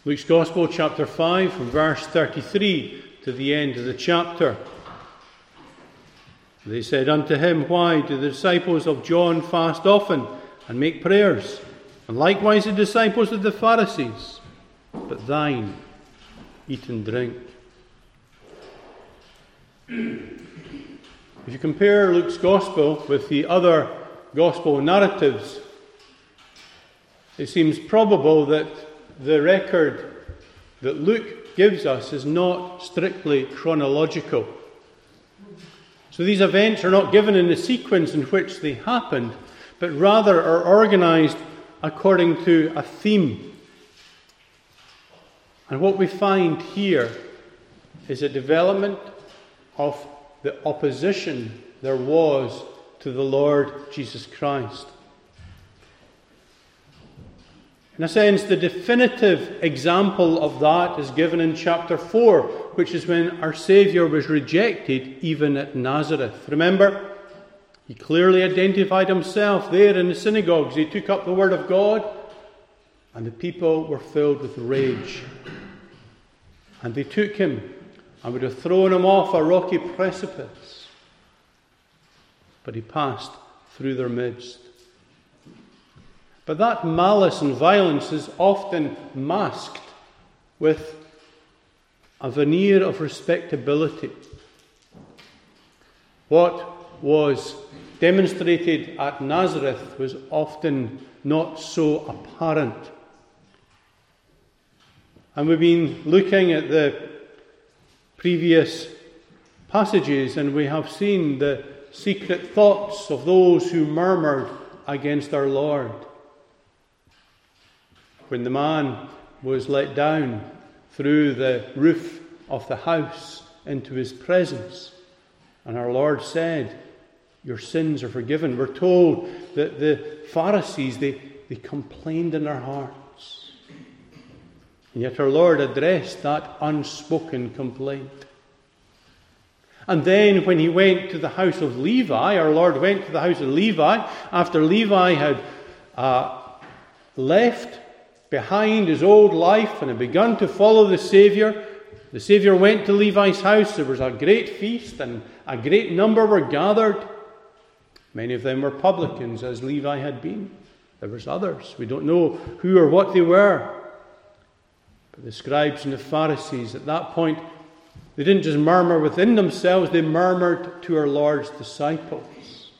Luke's Gospel, chapter 5, from verse 33 to the end of the chapter. They said unto him, Why do the disciples of John fast often and make prayers, and likewise the disciples of the Pharisees? But thine eat and drink. If you compare Luke's Gospel with the other Gospel narratives, it seems probable that the record that Luke gives us is not strictly chronological. So these events are not given in the sequence in which they happened, but rather are organized according to a theme. And what we find here is a development of the opposition there was to the Lord Jesus Christ. In a sense, the definitive example of that is given in chapter 4, which is when our Saviour was rejected even at Nazareth. Remember, he clearly identified himself there in the synagogues. He took up the word of God, and the people were filled with rage. And they took him and would have thrown him off a rocky precipice. But he passed through their midst. But that malice and violence is often masked with a veneer of respectability. What was demonstrated at Nazareth was often not so apparent. And we've been looking at the previous passages, and we have seen the secret thoughts of those who murmured against our Lord. When the man was let down through the roof of the house into his presence, and our Lord said, Your sins are forgiven. We're told that the Pharisees, they complained in their hearts. And yet our Lord addressed that unspoken complaint. And then when he went to the house of Levi, our Lord went to the house of Levi, after Levi had left behind his old life and had begun to follow the Saviour. The Saviour went to Levi's house. There was a great feast, and a great number were gathered. Many of them were publicans, as Levi had been. There was others. We don't know who or what they were. But the scribes and the Pharisees at that point, they didn't just murmur within themselves, they murmured to our Lord's disciples.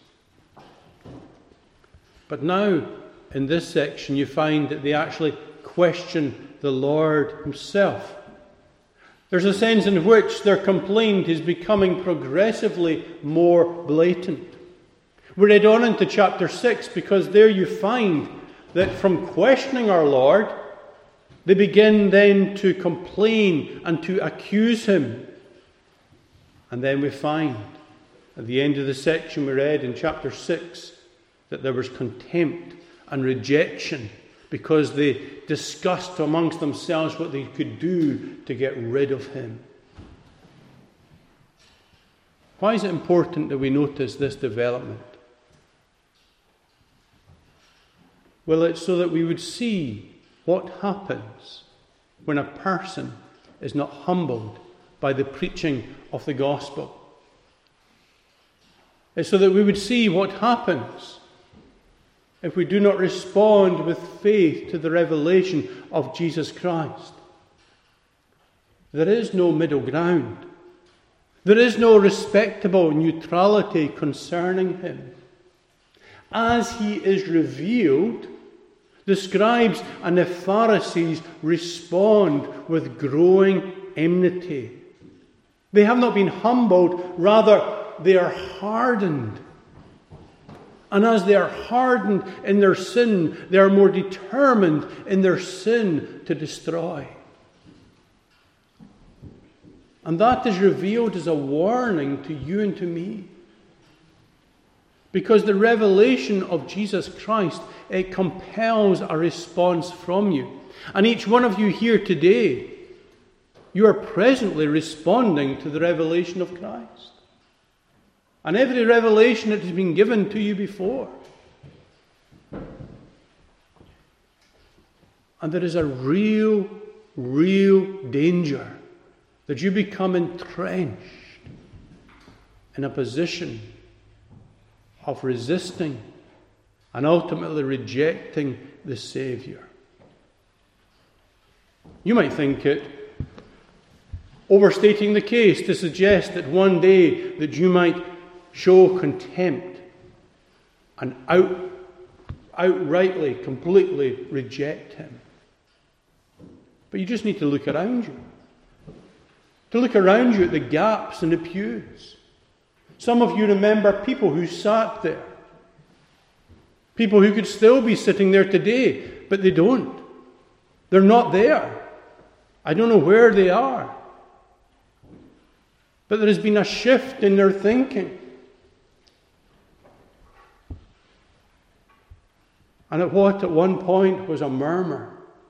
But now, in this section, you find that they actually question the Lord himself. There's a sense in which their complaint is becoming progressively more blatant. We read on into chapter 6 because there you find that from questioning our Lord, they begin then to complain and to accuse him. And then we find at the end of the section we read in chapter 6 that there was contempt and rejection because they discussed amongst themselves what they could do to get rid of him. Why is it important that we notice this development? Well, it's so that we would see what happens when a person is not humbled by the preaching of the gospel. It's so that we would see what happens if we do not respond with faith to the revelation of Jesus Christ. There is no middle ground. There is no respectable neutrality concerning him. As he is revealed, the scribes and the Pharisees respond with growing enmity. They have not been humbled, rather they are hardened. And as they are hardened in their sin, they are more determined in their sin to destroy. And that is revealed as a warning to you and to me. Because the revelation of Jesus Christ, it compels a response from you. And each one of you here today, you are presently responding to the revelation of Christ. And every revelation that has been given to you before. And there is a real real danger that you become entrenched in a position of resisting and ultimately rejecting the Saviour. You might think it overstating the case to suggest that one day that you might show contempt and outrightly, completely reject him. But you just need to look around you. To look around you at the gaps in the pews. Some of you remember people who sat there. People who could still be sitting there today, but they don't. They're not there. I don't know where they are. But there has been a shift in their thinking. And at what at one point was a murmur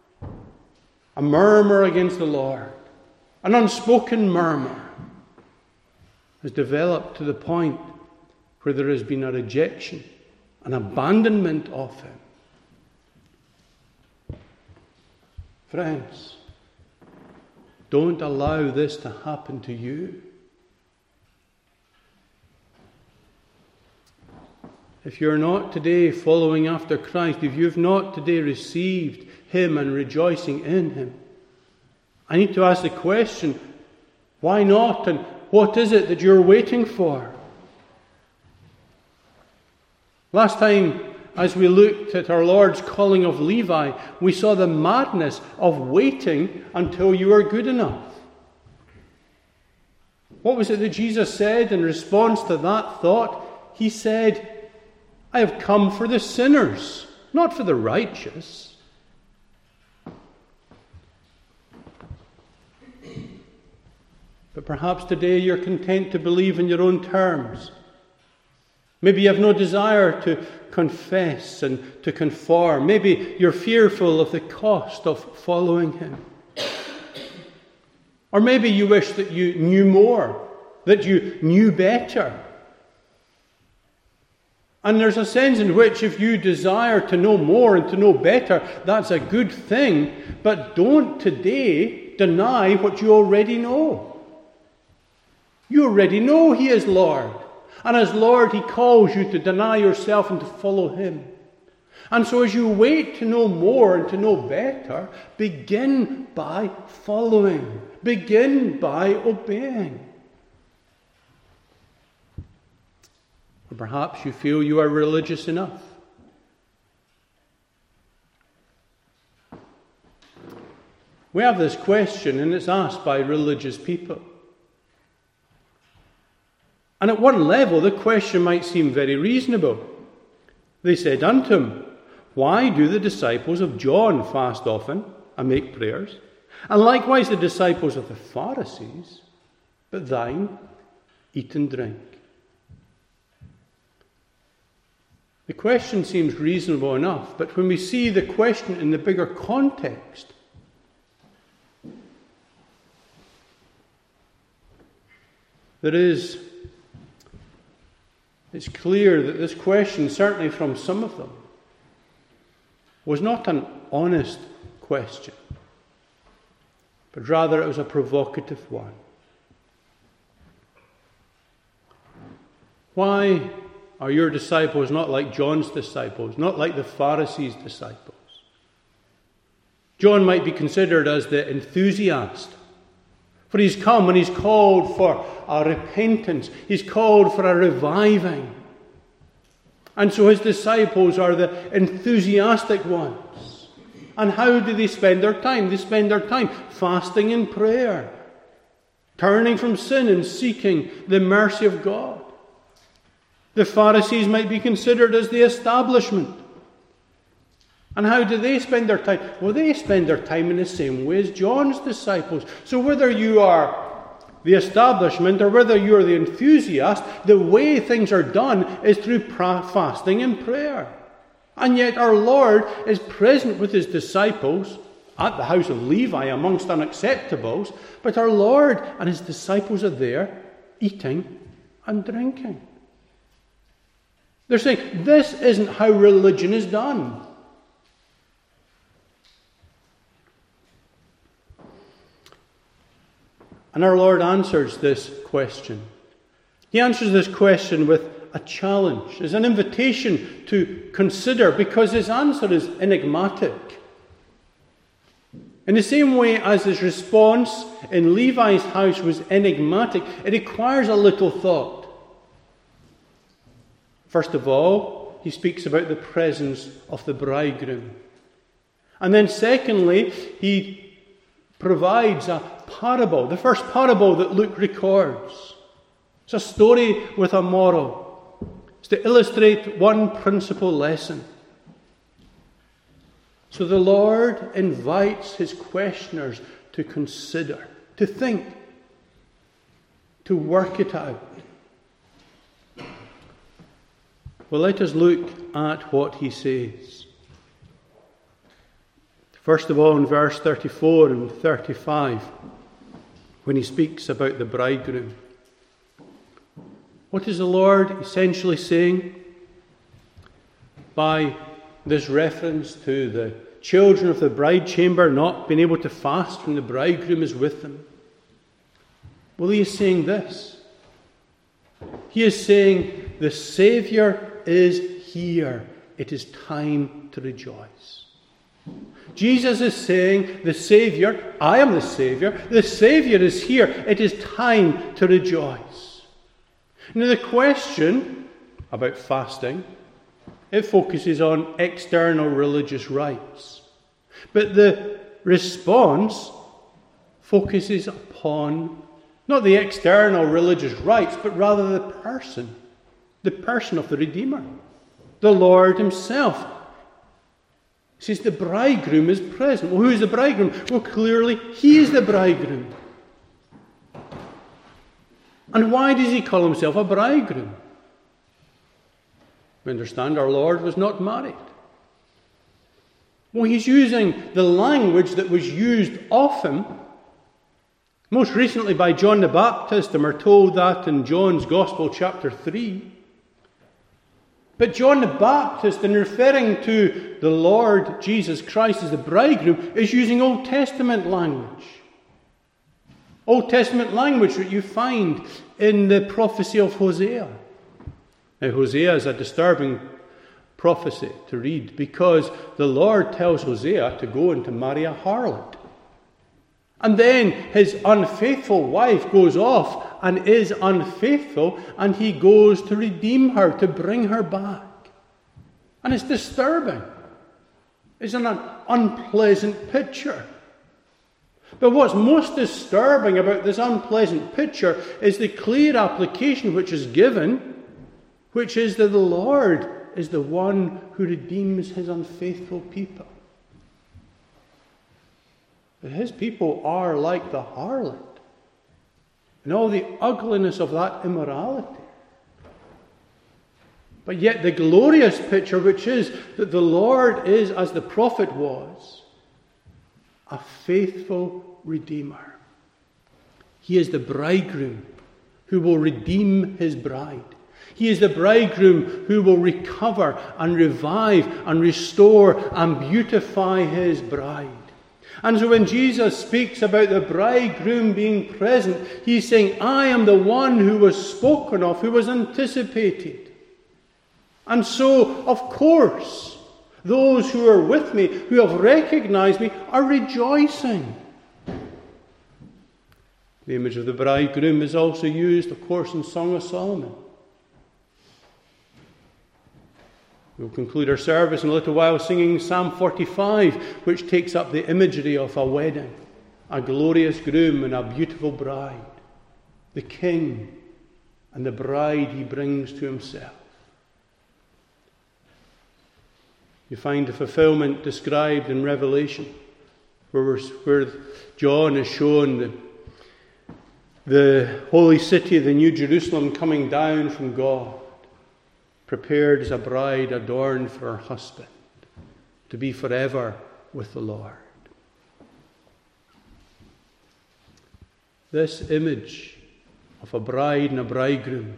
against the Lord, an unspoken murmur, has developed to the point where there has been a rejection, an abandonment of him. Friends, don't allow this to happen to you. If you're not today following after Christ, if you've not today received him and rejoicing in him, I need to ask the question, why not? And what is it that you're waiting for? Last time, as we looked at our Lord's calling of Levi, we saw the madness of waiting until you are good enough. What was it that Jesus said in response to that thought? He said, I have come for the sinners, not for the righteous. But perhaps today you're content to believe in your own terms. Maybe you have no desire to confess and to conform. Maybe you're fearful of the cost of following him. Or maybe you wish that you knew more, that you knew better. And there's a sense in which if you desire to know more and to know better, that's a good thing. But don't today deny what you already know. You already know he is Lord. And as Lord, he calls you to deny yourself and to follow him. And so as you wait to know more and to know better, begin by following. Begin by obeying. Or perhaps you feel you are religious enough. We have this question, and it's asked by religious people. And at one level, the question might seem very reasonable. They said unto him, why do the disciples of John fast often and make prayers? And likewise the disciples of the Pharisees, but thine eat and drink. The question seems reasonable enough, but when we see the question in the bigger context, it's clear that this question, certainly from some of them, was not an honest question, but rather it was a provocative one. Why are your disciples not like John's disciples, not like the Pharisees' disciples? John might be considered as the enthusiast, for he's come and he's called for a repentance. He's called for a reviving. And so his disciples are the enthusiastic ones. And how do they spend their time? They spend their time fasting in prayer, turning from sin and seeking the mercy of God. The Pharisees might be considered as the establishment. And how do they spend their time? Well, they spend their time in the same way as John's disciples. So whether you are the establishment or whether you are the enthusiast, the way things are done is through fasting and prayer. And yet our Lord is present with his disciples at the house of Levi amongst unacceptables, but our Lord and his disciples are there eating and drinking. They're saying, this isn't how religion is done. And our Lord answers this question. He answers this question with a challenge, as an invitation to consider, because his answer is enigmatic. In the same way as his response in Levi's house was enigmatic, it requires a little thought. First of all, he speaks about the presence of the bridegroom. And then secondly, he provides a parable, the first parable that Luke records. It's a story with a moral. It's to illustrate one principal lesson. So the Lord invites his questioners to consider, to think, to work it out. Well, let us look at what he says. First of all, in verse 34 and 35, when he speaks about the bridegroom. What is the Lord essentially saying by this reference to the children of the bride chamber not being able to fast when the bridegroom is with them? Well, he is saying this. He is saying the Saviour is here. It is time to rejoice. Jesus is saying, the Saviour, I am the Saviour, the Saviour is here. It is time to rejoice. Now the question about fasting, it focuses on external religious rites. But the response focuses upon not the external religious rites, but rather the person of the Redeemer, the Lord himself. He says the bridegroom is present. Well, who is the bridegroom? Well, clearly he is the bridegroom. And why does he call himself a bridegroom? We understand our Lord was not married. Well, he's using the language that was used of him, most recently by John the Baptist, and we're told that in John's Gospel, chapter 3. But John the Baptist, in referring to the Lord Jesus Christ as the bridegroom, is using Old Testament language. Old Testament language that you find in the prophecy of Hosea. Now, Hosea is a disturbing prophecy to read because the Lord tells Hosea to go and to marry a harlot. And then his unfaithful wife goes off and is unfaithful, and he goes to redeem her, to bring her back. And it's disturbing. It's an unpleasant picture. But what's most disturbing about this unpleasant picture is the clear application which is given, which is that the Lord is the one who redeems his unfaithful people. But his people are like the harlot, and all the ugliness of that immorality. But yet the glorious picture, which is that the Lord is, as the prophet was, a faithful Redeemer. He is the bridegroom who will redeem his bride. He is the bridegroom who will recover and revive and restore and beautify his bride. And so when Jesus speaks about the bridegroom being present, he's saying, I am the one who was spoken of, who was anticipated. And so, of course, those who are with me, who have recognized me, are rejoicing. The image of the bridegroom is also used, of course, in Song of Solomon. We'll conclude our service in a little while singing Psalm 45, which takes up the imagery of a wedding, a glorious groom and a beautiful bride, the king and the bride he brings to himself. You find the fulfillment described in Revelation, where John is shown the holy city, the New Jerusalem, coming down from God, prepared as a bride adorned for her husband, to be forever with the Lord. This image of a bride and a bridegroom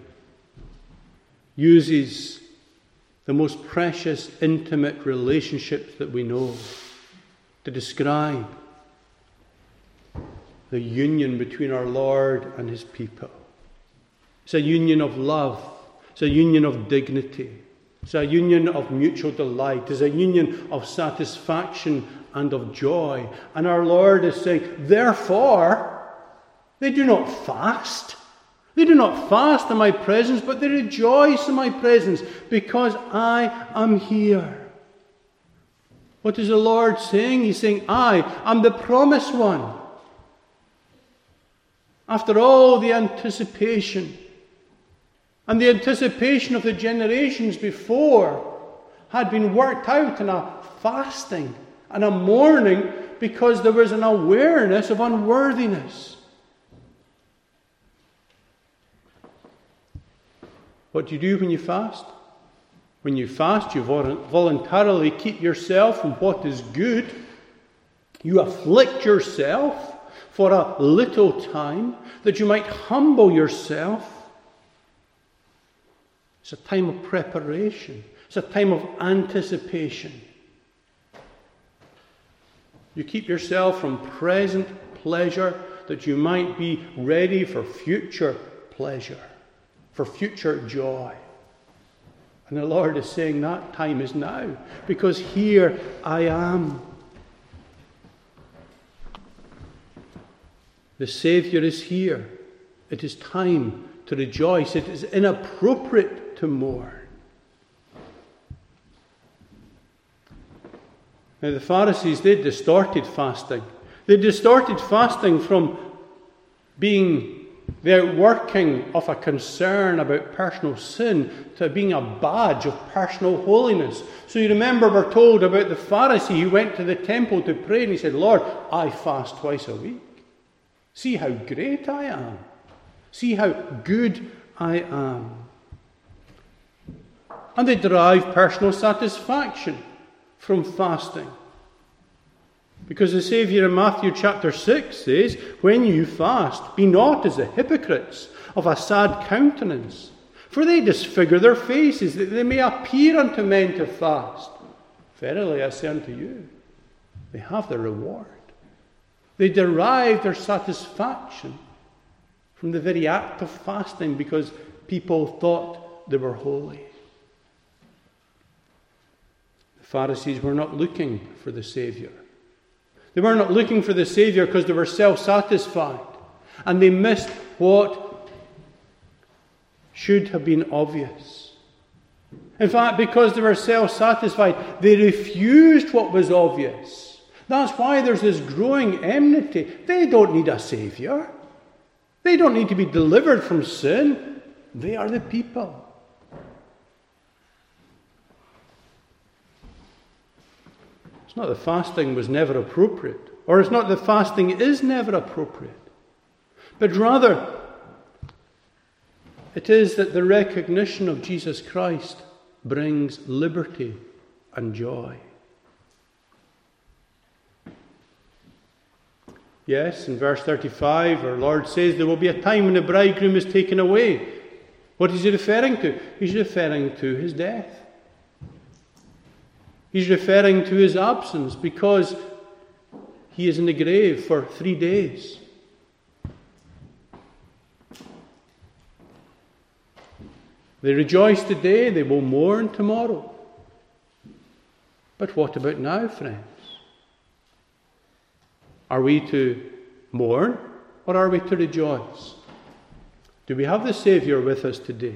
uses the most precious, intimate relationships that we know to describe the union between our Lord and his people. It's a union of love. It's a union of dignity. It's a union of mutual delight. It's a union of satisfaction and of joy. And our Lord is saying, therefore, they do not fast. They do not fast in my presence, but they rejoice in my presence because I am here. What is the Lord saying? He's saying, I am the promised one. After all the anticipation, and the anticipation of the generations before had been worked out in a fasting and a mourning because there was an awareness of unworthiness. What do you do when you fast? When you fast, you voluntarily keep yourself from what is good. You afflict yourself for a little time that you might humble yourself. It's a time of preparation. It's a time of anticipation. You keep yourself from present pleasure that you might be ready for future pleasure, for future joy. And the Lord is saying that time is now, because here I am. The Saviour is here. It is time to rejoice. It is inappropriate to mourn. Now the Pharisees, they distorted fasting. They distorted fasting from being the outworking of a concern about personal sin to being a badge of personal holiness. So you remember we're told about the Pharisee who went to the temple to pray and he said, Lord, I fast twice a week. See how great I am. See how good I am. And they derive personal satisfaction from fasting. Because the Saviour in Matthew chapter 6 says, when you fast, be not as the hypocrites of a sad countenance, for they disfigure their faces, that they may appear unto men to fast. Verily I say unto you, they have their reward. They derive their satisfaction from the very act of fasting because people thought they were holy. The Pharisees were not looking for the Saviour. They were not looking for the Saviour because they were self-satisfied. And they missed what should have been obvious. In fact, because they were self-satisfied, they refused what was obvious. That's why there's this growing enmity. They don't need a Saviour. They don't need to be delivered from sin. They are the people. It's not that fasting was never appropriate, or it's not that fasting is never appropriate, but rather it is that the recognition of Jesus Christ brings liberty and joy. Yes, in verse 35, our Lord says there will be a time when the bridegroom is taken away. What is he referring to? He's referring to his death. He's referring to his absence because he is in the grave for 3 days. They rejoice today, they will mourn tomorrow. But what about now, friends? Are we to mourn or are we to rejoice? Do we have the Saviour with us today?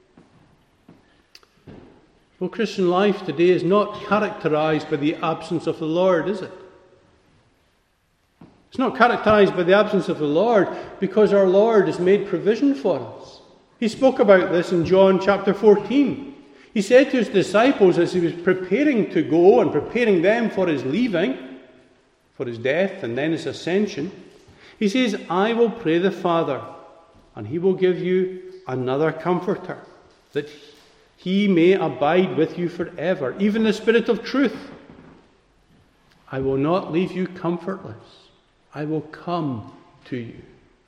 Well, Christian life today is not characterized by the absence of the Lord, is it? It's not characterized by the absence of the Lord because our Lord has made provision for us. He spoke about this in John chapter 14. He said to his disciples as he was preparing to go and preparing them for his leaving, for his death and then his ascension, he says, I will pray the Father, and he will give you another comforter, that he may abide with you forever, even the Spirit of truth. I will not leave you comfortless. I will come to you.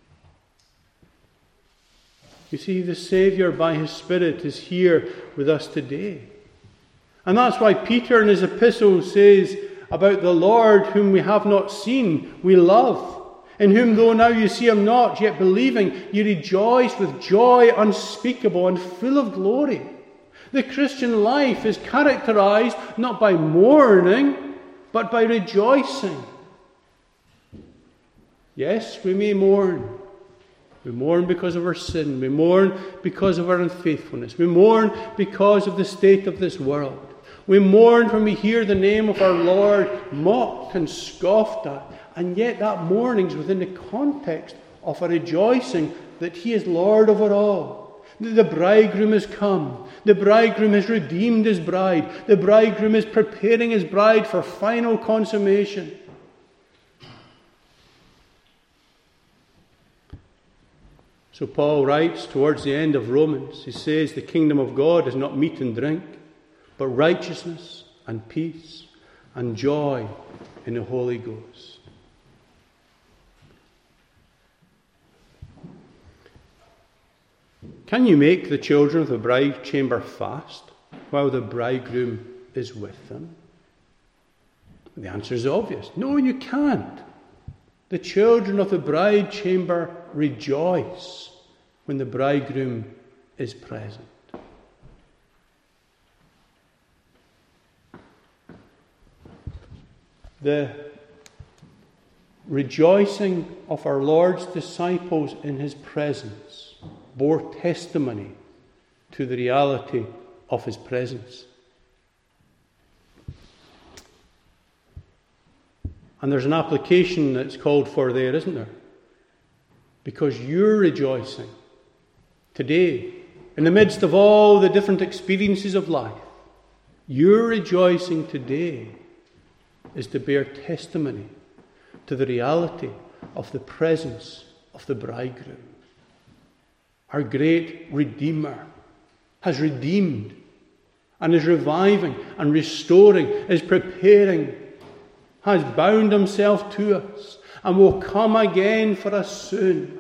You see, the Saviour by his Spirit is here with us today. And that's why Peter in his epistle says about the Lord whom we have not seen, we love. in whom though now you see him not, yet believing, you rejoice with joy unspeakable and full of glory. The Christian life is characterized not by mourning, but by rejoicing. Yes, we may mourn. We mourn because of our sin. We mourn because of our unfaithfulness. We mourn because of the state of this world. We mourn when we hear the name of our Lord mocked and scoffed at. And yet that mourning is within the context of a rejoicing that he is Lord over all. The bridegroom has come. The bridegroom has redeemed his bride. The bridegroom is preparing his bride for final consummation. So Paul writes towards the end of Romans, he says, the kingdom of God is not meat and drink, but righteousness and peace and joy in the Holy Ghost. Can you make the children of the bride chamber fast while the bridegroom is with them? The answer is obvious. No, you can't. The children of the bride chamber rejoice when the bridegroom is present. The rejoicing of our Lord's disciples in his presence bore testimony to the reality of his presence. And there's an application that's called for there, isn't there? Because you're rejoicing today, in the midst of all the different experiences of life, your rejoicing today is to bear testimony to the reality of the presence of the bridegroom. Our great Redeemer has redeemed and is reviving and restoring, is preparing, has bound himself to us and will come again for us soon.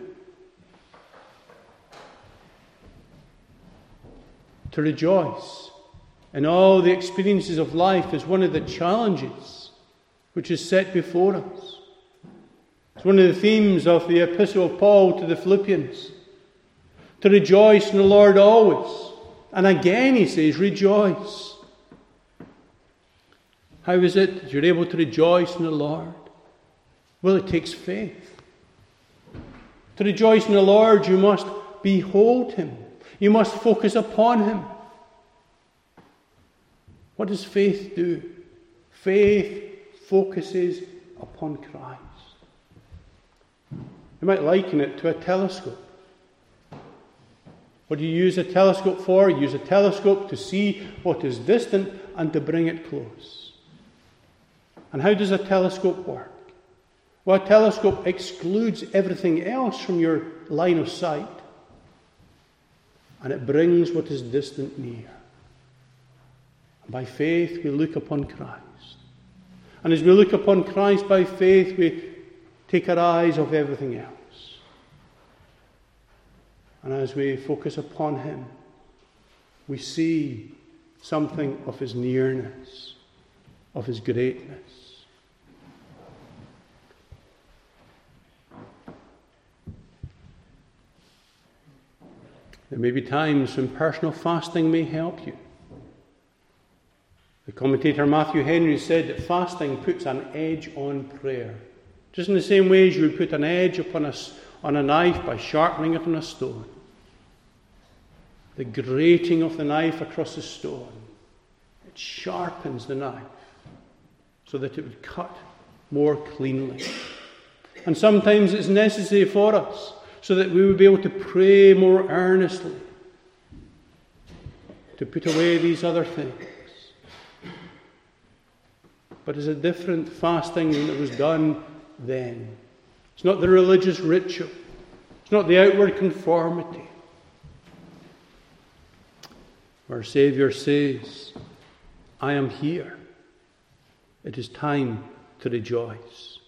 To rejoice in all the experiences of life is one of the challenges which is set before us. It's one of the themes of the epistle of Paul to the Philippians. To rejoice in the Lord always. And again he says, rejoice. How is it that you're able to rejoice in the Lord? Well, it takes faith. To rejoice in the Lord, you must behold him. You must focus upon him. What does faith do? Faith focuses upon Christ. You might liken it to a telescope. What do you use a telescope for? You use a telescope to see what is distant and to bring it close. And how does a telescope work? Well, a telescope excludes everything else from your line of sight, and it brings what is distant near. And by faith, we look upon Christ. And as we look upon Christ by faith, we take our eyes off everything else. And as we focus upon him, we see something of his nearness, of his greatness. There may be times when personal fasting may help you. The commentator Matthew Henry said that fasting puts an edge on prayer. Just in the same way as you would put an edge on a knife by sharpening it on a stone. The grating of the knife across the stone, it sharpens the knife so that it would cut more cleanly. And sometimes it's necessary for us so that we would be able to pray more earnestly, to put away these other things. But it's a different fasting than it was done then. It's not the religious ritual. It's not the outward conformity. Our Saviour says, I am here. It is time to rejoice.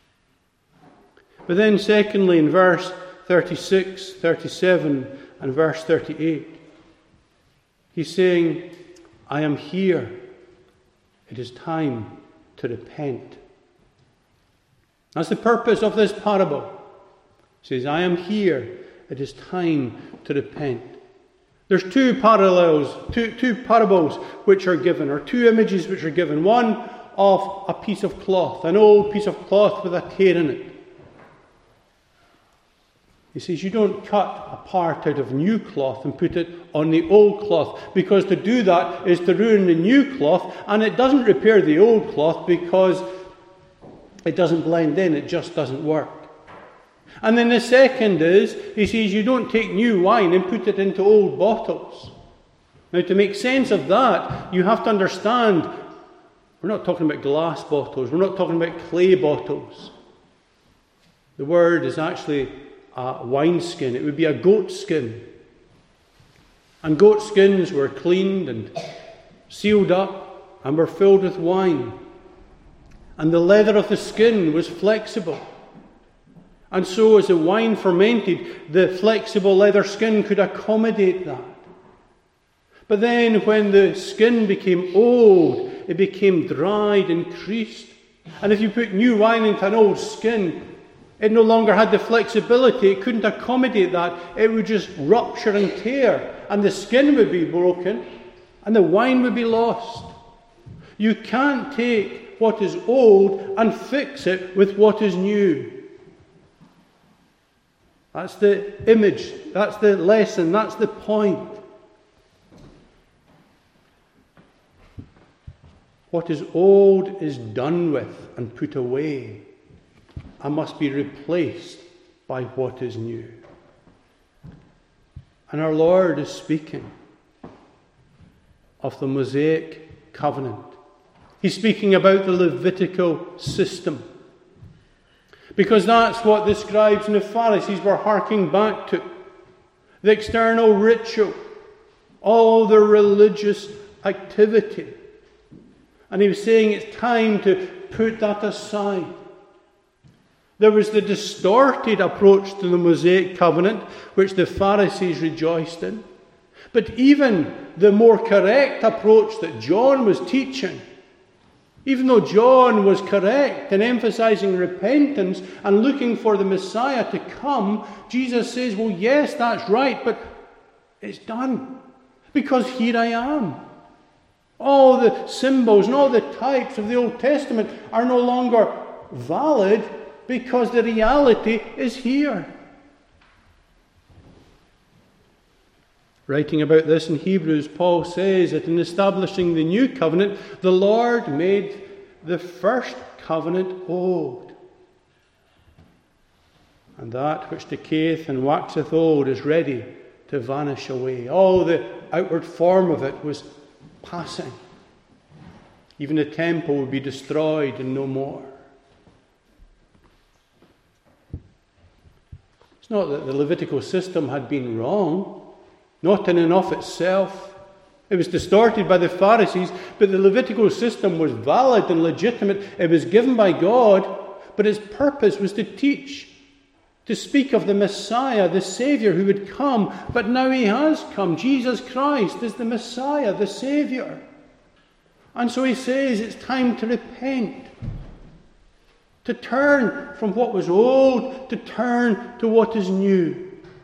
But then secondly, in verse 36, 37 and verse 38, he's saying, I am here. It is time to repent. That's the purpose of this parable. He says, I am here. It is time to repent. There's two parables which are given, or two images which are given. One of a piece of cloth, an old piece of cloth with a tear in it. He says you don't cut a part out of new cloth and put it on the old cloth, because to do that is to ruin the new cloth, and it doesn't repair the old cloth because it doesn't blend in, it just doesn't work. And then the second is, he says you don't take new wine and put it into old bottles. Now, to make sense of that, you have to understand, we're not talking about glass bottles, we're not talking about clay bottles. The word is actually a wineskin. It would be a goat skin. And goat skins were cleaned and sealed up and were filled with wine. And the leather of the skin was flexible. And so as the wine fermented, the flexible leather skin could accommodate that. But then when the skin became old, it became dried and creased. And if you put new wine into an old skin, it no longer had the flexibility. It couldn't accommodate that. It would just rupture and tear. And the skin would be broken. And the wine would be lost. You can't take what is old and fix it with what is new. That's the image. That's the lesson. That's the point. What is old is done with and put away, and must be replaced by what is new. And our Lord is speaking of the Mosaic covenant. He's speaking about the Levitical system, because that's what the scribes and the Pharisees were harking back to. The external ritual, all the religious activity. And he was saying it's time to put that aside. There was the distorted approach to the Mosaic covenant, which the Pharisees rejoiced in. But even the more correct approach that John was teaching, even though John was correct in emphasizing repentance and looking for the Messiah to come, Jesus says, well, yes, that's right, but it's done. Because here I am. All the symbols and all the types of the Old Testament are no longer valid because the reality is here. Writing about this in Hebrews, Paul says that in establishing the new covenant, the Lord made the first covenant old. And that which decayeth and waxeth old is ready to vanish away. All the outward form of it was passing. Even the temple would be destroyed and no more. It's not that the Levitical system had been wrong, not in and of itself. It was distorted by the Pharisees, but the Levitical system was valid and legitimate. It was given by God, but its purpose was to teach, to speak of the Messiah, the Saviour who would come. But now he has come. Jesus Christ is the Messiah, the Saviour. And so he says it's time to repent, to turn from what was old, to turn to what is new.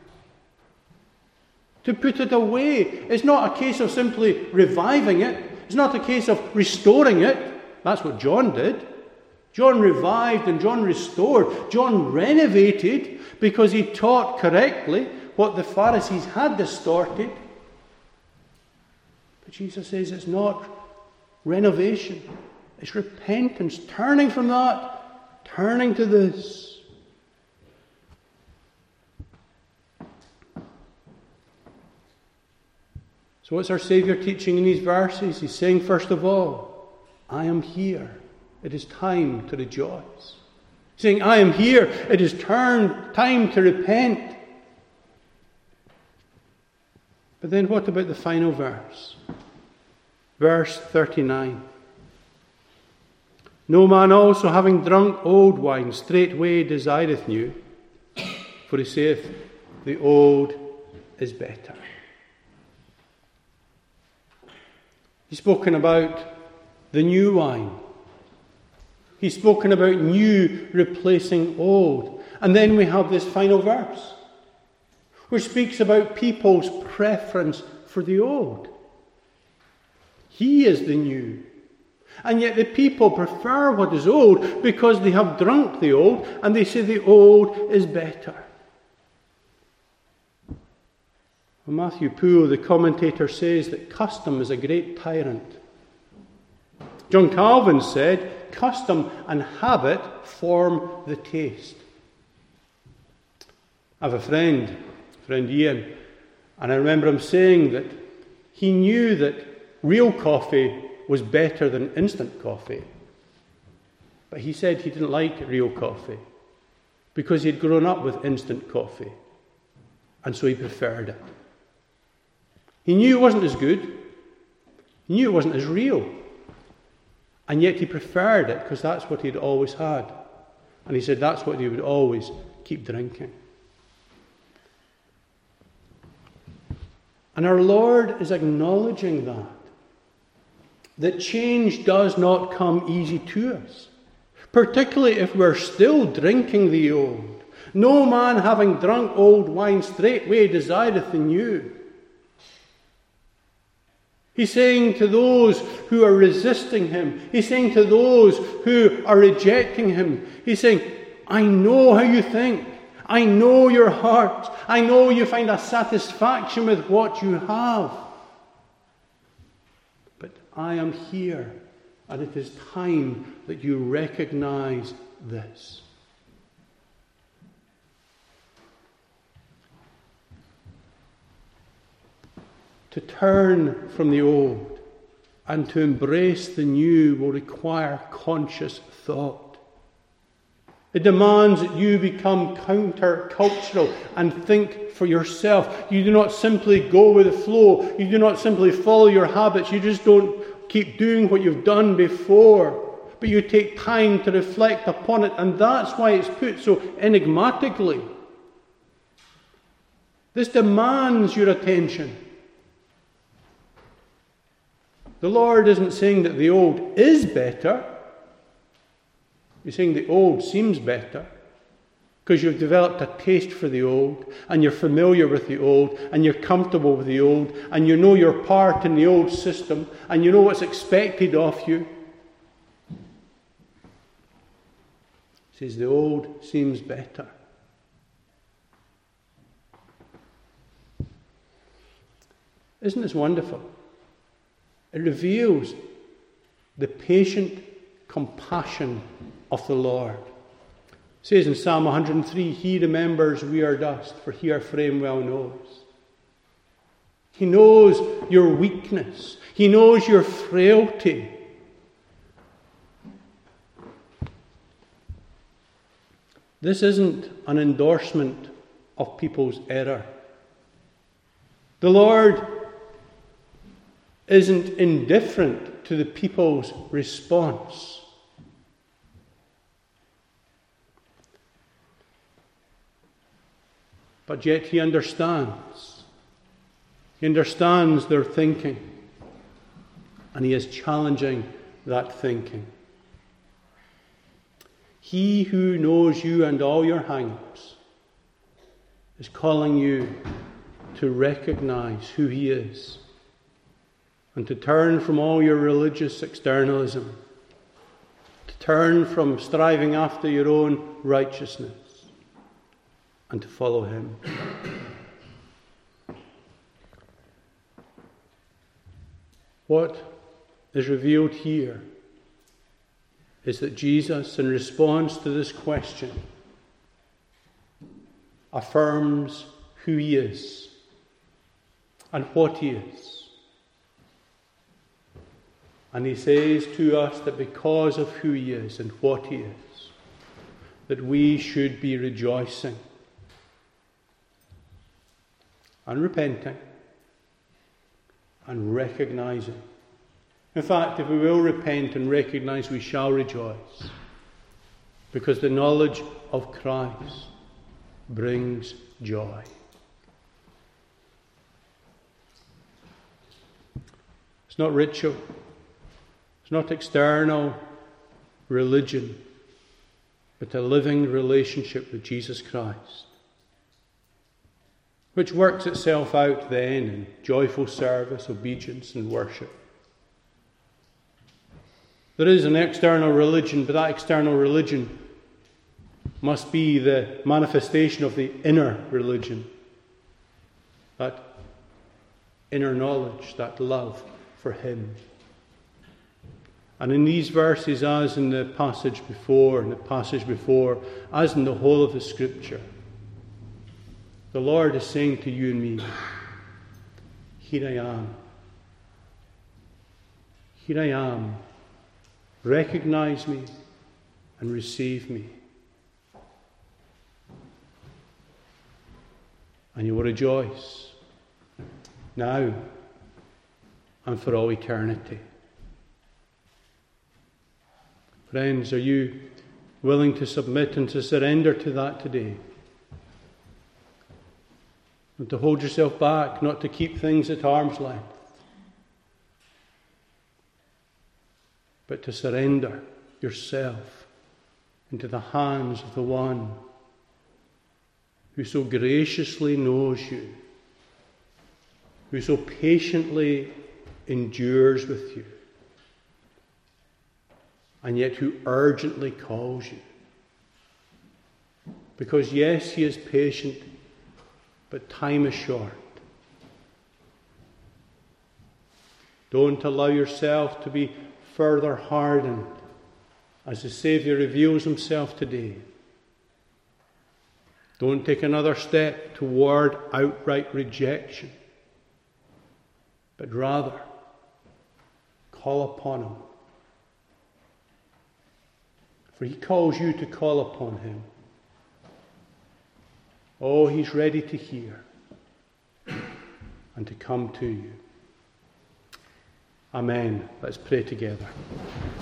To put it away. It's not a case of simply reviving it. It's not a case of restoring it. That's what John did. John revived and John restored. John renovated because he taught correctly what the Pharisees had distorted. But Jesus says it's not renovation. It's repentance. Turning from that. Turning to this. So what's our Saviour teaching in these verses? He's saying, first of all, I am here. It is time to rejoice. He's saying, I am here. It is time to repent. But then what about the final verse? Verse 39. No man also having drunk old wine straightway desireth new, for he saith, the old is better. He's spoken about the new wine. He's spoken about new replacing old. And then we have this final verse, which speaks about people's preference for the old. He is the new. And yet the people prefer what is old because they have drunk the old and they say the old is better. Well, Matthew Poole, the commentator, says that custom is a great tyrant. John Calvin said, custom and habit form the taste. I have a friend Ian, and I remember him saying that he knew that real coffee was better than instant coffee. But he said he didn't like real coffee because he'd grown up with instant coffee, and so he preferred it. He knew it wasn't as good. He knew it wasn't as real. And yet he preferred it because that's what he'd always had. And he said that's what he would always keep drinking. And our Lord is acknowledging that change does not come easy to us, particularly if we're still drinking the old. No man having drunk old wine straightway desireth the new. He's saying to those who are resisting him, he's saying to those who are rejecting him, he's saying, I know how you think. I know your heart. I know you find a satisfaction with what you have. But I am here, and it is time that you recognize this. To turn from the old and to embrace the new will require conscious thought. It demands that you become counter-cultural and think for yourself. You do not simply go with the flow. You do not simply follow your habits. You just don't keep doing what you've done before. But you take time to reflect upon it. And that's why it's put so enigmatically. This demands your attention. The Lord isn't saying that the old is better. He's saying the old seems better because you've developed a taste for the old and you're familiar with the old and you're comfortable with the old and you know your part in the old system and you know what's expected of you. He says the old seems better. Isn't this wonderful? It reveals the patient compassion of the Lord. It says in Psalm 103, He remembers we are dust, for He our frame well knows. He knows your weakness. He knows your frailty. This isn't an endorsement of people's error. The Lord isn't indifferent to the people's response. But yet He understands. He understands their thinking. And He is challenging that thinking. He who knows you and all your hang-ups is calling you to recognize who He is and to turn from all your religious externalism, to turn from striving after your own righteousness and to follow Him. What is revealed here is that Jesus, in response to this question, affirms who He is and what He is. And He says to us that because of who He is and what He is, that we should be rejoicing and repenting and recognizing. In fact, if we will repent and recognize, we shall rejoice, because the knowledge of Christ brings joy. It's not ritual. It's not external religion, but a living relationship with Jesus Christ, which works itself out then in joyful service, obedience, and worship. There is an external religion, but that external religion must be the manifestation of the inner religion, that inner knowledge, that love for Him. And in these verses, as in the passage before, as in the whole of the Scripture, the Lord is saying to you and me, here I am. Here I am. Recognize me and receive me. And you will rejoice now and for all eternity. Friends, are you willing to submit and to surrender to that today? Not to hold yourself back, not to keep things at arm's length, but to surrender yourself into the hands of the one who so graciously knows you, who so patiently endures with you, and yet who urgently calls you. Because yes, He is patient, but time is short. Don't allow yourself to be further hardened as the Saviour reveals Himself today. Don't take another step toward outright rejection, but rather call upon Him. For He calls you to call upon Him. Oh, He's ready to hear and to come to you. Amen. Let's pray together.